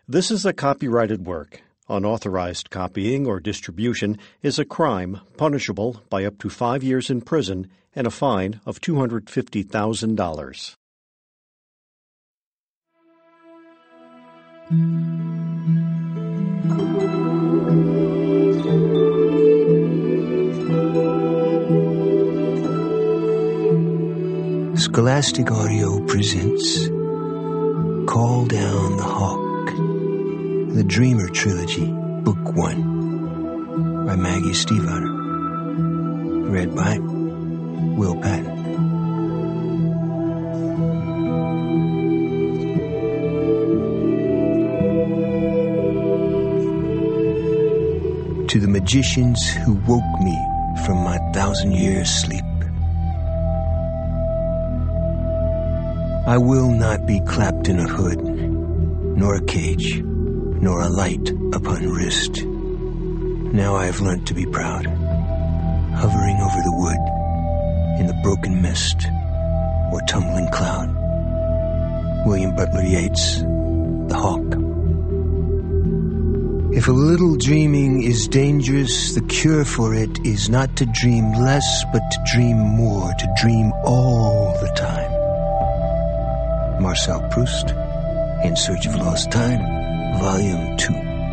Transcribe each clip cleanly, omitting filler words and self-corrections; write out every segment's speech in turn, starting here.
This is a copyrighted work. Unauthorized copying or distribution is a crime punishable by up to 5 years in prison and a fine of $250,000. Scholastic Audio presents Call Down the Hawk, The Dreamer Trilogy, Book 1, by Maggie Stiefvater. Read by Will Patton. To the magicians who woke me from my 1,000-year sleep, I will not be clapped in a hood, nor a cage, nor a light upon wrist. Now I have learnt to be proud, hovering over the wood, in the broken mist, or tumbling cloud. William Butler Yeats, The Hawk. If a little dreaming is dangerous, the cure for it is not to dream less, but to dream more, to dream all the time. Marcel Proust, In Search of Lost Time, Volume 2.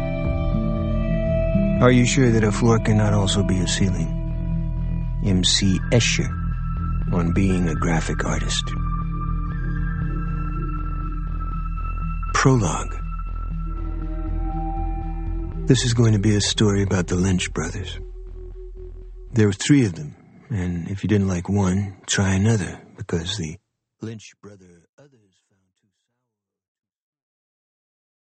Are you sure that a floor cannot also be a ceiling? M.C. Escher, on being a graphic artist. Prologue. This is going to be a story about the Lynch brothers. There were 3 of them, and if you didn't like one, try another, because the Lynch brothers